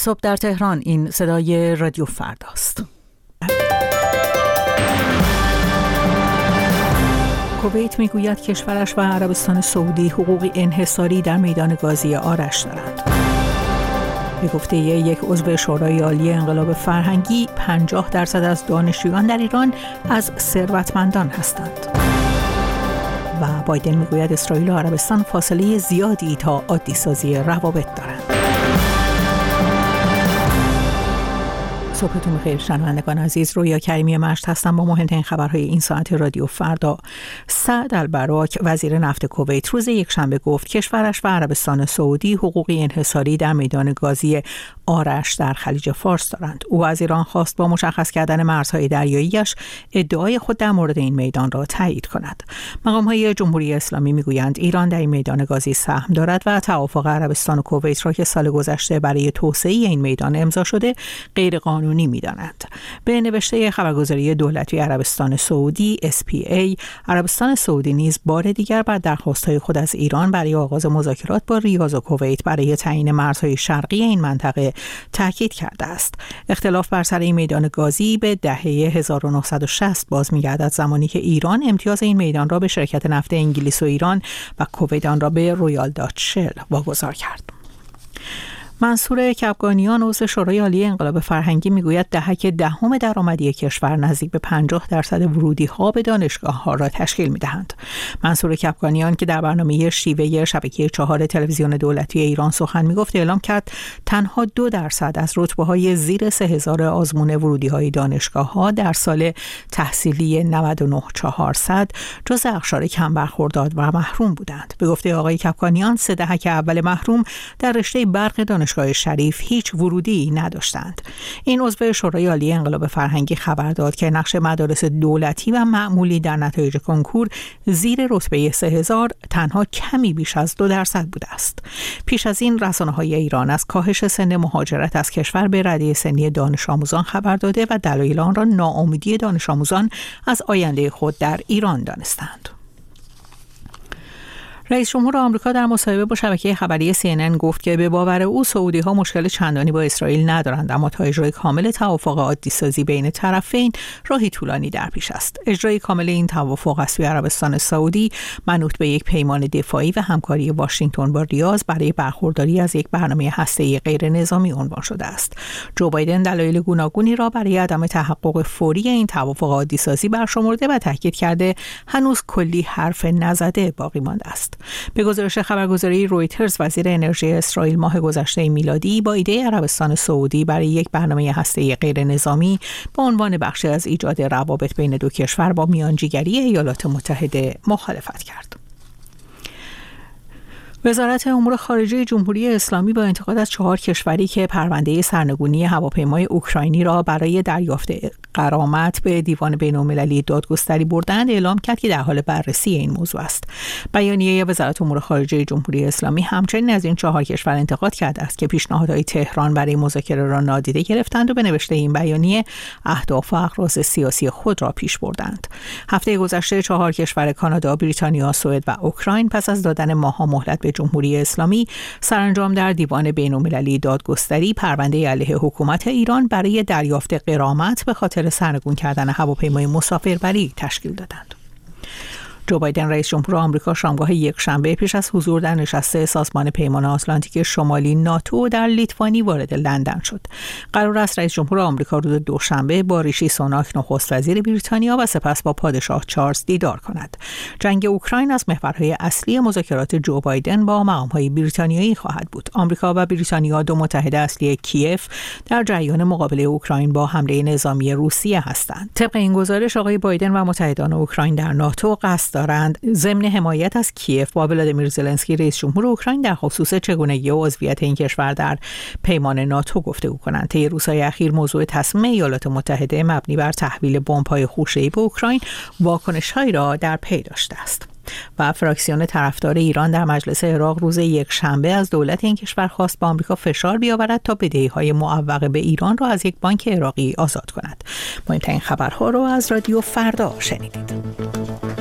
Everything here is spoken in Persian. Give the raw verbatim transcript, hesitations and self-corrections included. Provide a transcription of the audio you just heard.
صبح در تهران، این صدای رادیو فرداست. کویت میگوید کشورش و عربستان سعودی حقوقی انحصاری در میدان گازی آرش دارند. به گفته یک عضو شورای عالی انقلاب فرهنگی، پنجاه درصد از دانشجویان در ایران از ثروتمندان هستند. و بایدن میگوید اسرائیل و عربستان فاصله زیادی تا عادی سازی روابط دارند. صبحتون بخیر شنوندگان عزیز، رویا کریمی مشت هستم با مهمترین خبرهای این ساعت رادیو فردا. سعد البراک وزیر نفت کویت روز یکشنبه گفت کشورش و عربستان سعودی حقوقی انحصاری در میدان گازی آرش در خلیج فارس دارند. او از ایران خواست با مشخص کردن مرزهای دریاییش ادعای خود در مورد این میدان را تایید کند. مقام‌های جمهوری اسلامی میگویند ایران در این میدان گازی سهم دارد و توافق عربستان و کویت را که سال گذشته برای توسعه این میدان امضا شده غیر قانونی می‌دانند. به نوشته خبرگزاری دولتی عربستان سعودی اس پی ای، عربستان سعودی نیز بار دیگر بر درخواست‌های خود از ایران برای آغاز مذاکرات با ریاض و کویت برای تعیین مرزهای شرقی این منطقه تاکید کرده است. اختلاف بر سر این میدان گازی به دهه هزار و نهصد و شصت باز می‌گردد، زمانی که ایران امتیاز این میدان را به شرکت نفت انگلیس و ایران و کویت آن را به رویال داچ شل واگذار کرد. منصور کبگانیان عضو شورای عالی انقلاب فرهنگی میگوید دهک دهم درآمدی کشور نزدیک به پنجاه درصد ورودی ها به دانشگاه ها را تشکیل میدهند. منصور کبگانیان که در برنامه شیوه شبکه چهار تلویزیون دولتی ایران سخن میگفت اعلام کرد تنها دو درصد از رتبه های زیر سه هزار آزمون ورودی های دانشگاه ها در سال تحصیلی نود و نه چهارصد جز اقشار کم برخوردار و محروم بودند. به گفته آقای کبگانیان سه دهک اول محروم در رشته برق دانشگاه شریف هیچ ورودی نداشتند. این عضو شورای عالی انقلاب فرهنگی خبر داد که نقش مدارس دولتی و معمولی در نتایج کنکور زیر رتبه سه هزار تنها کمی بیش از دو درصد بوده است. پیش از این رسانه‌های ایران از کاهش سن مهاجرت از کشور به رده سنی دانش آموزان خبر داده و دلایل آن را ناامیدی دانش آموزان از آینده خود در ایران دانستند. رئیس جمهور آمریکا در مصاحبه با شبکه خبری سی ان ان گفت که به باور او سعودی ها مشکل چندانی با اسرائیل ندارند، اما تا اجرای کامل توافق عادی سازی بین طرفین راهی طولانی در پیش است. اجرای کامل این توافق از سوی عربستان سعودی منوط به یک پیمان دفاعی و همکاری واشنگتن با ریاض برای برخورداری از یک برنامه هسته‌ای غیر نظامی عنوان شده است. جو بایدن دلایل گوناگونی را برای عدم تحقق فوری این توافق عادی سازی برشمرده و تاکید کرده هنوز کلی حرف نزده باقی مانده است. به گزارش خبرگزاری رویترز، وزیر انرژی اسرائیل ماه گذشته میلادی با ایده عربستان سعودی برای یک برنامه هسته‌ای غیر نظامی به عنوان بخشی از ایجاد روابط بین دو کشور با میانجیگری ایالات متحده مخالفت کرد. وزارت امور خارجه جمهوری اسلامی با انتقاد از چهار کشوری که پرونده سرنگونی هواپیمای اوکراینی را برای دریافت غرامت به دیوان بین‌المللی دادگستری بردند اعلام کرد که در حال بررسی این موضوع است. بیانیه وزارت امور خارجه جمهوری اسلامی همچنین از این چهار کشور انتقاد کرده است که پیشنهادهای تهران برای مذاکره را نادیده گرفتند و به نوشته این بیانیه اهداف و اغراض سیاسی خود را پیش بردند. هفته گذشته چهار کشور کانادا، بریتانیا، سوئد و اوکراین پس از دادن ماه‌ها مهلت به جمهوری اسلامی سرانجام در دیوان بین‌المللی دادگستری پرونده علیه حکومت ایران برای دریافت غرامت به خاطر سرنگون کردن هواپیمای مسافربری تشکیل دادند. جو بایدن رئیس جمهور آمریکا شامگاه یکشنبه پیش از حضور در نشست سازمان پیمان آتلانتیک شمالی ناتو در لیتوانی وارد لندن شد. قرار است رئیس جمهور آمریکا روز دوشنبه با ریشی سوناک نخست وزیر بریتانیا و سپس با پادشاه چارلز دیدار کند. جنگ اوکراین از محورهای اصلی مذاکرات جو بایدن با مقام‌های بریتانیایی خواهد بود. آمریکا و بریتانیا دو متحد اصلی کیف در جریان مقابله اوکراین با حمله نظامی روسیه هستند. طبق این گزارش آقای بایدن و متحدان اوکراین در ناتو قصد دارند ضمن حمایت از کیف با ولادیمیر زلنسکی رئیس جمهور اوکراین در خصوص چگونگی و عضویت این کشور در پیمان ناتو گفتگو کنند. طی روزهای اخیر موضوع تصمیم ایالات متحده مبنی بر تحویل بمب‌های خوشه‌ای به اوکراین واکنش‌هایی را در پی داشته است. و فراکسیون طرفدار ایران در مجلس عراق روز یکشنبه از دولت این کشور خواست با آمریکا فشار بیاورد تا بدهی‌های معوقه به ایران را از یک بانک عراقی آزاد کند. مهمترین خبرها را از رادیو فردا شنیدید.